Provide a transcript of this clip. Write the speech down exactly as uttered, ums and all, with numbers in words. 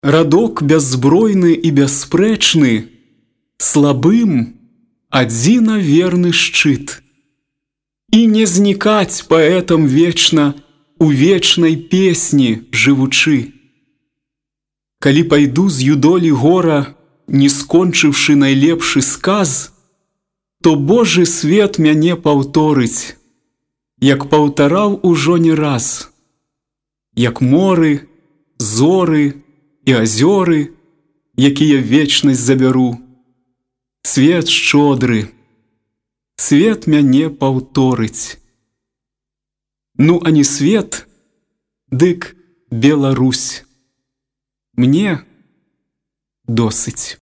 Радок бяззбройны і бясспрэчны, слабым адзіна верны шчыт. І не знікаць паэтам вечна у вечнай песні жывучы. Калі пайду з юдолі гора, не скончыўшы найлепшы сказ, то Божы свет мяне паўторыць, як паўтараў ужо не раз, як моры, зоры і азёры, якія вечнасць забяру. Свет шчодры, свет мяне паўторыць. Ну, а не свет, дык Беларусь. Мне досыць.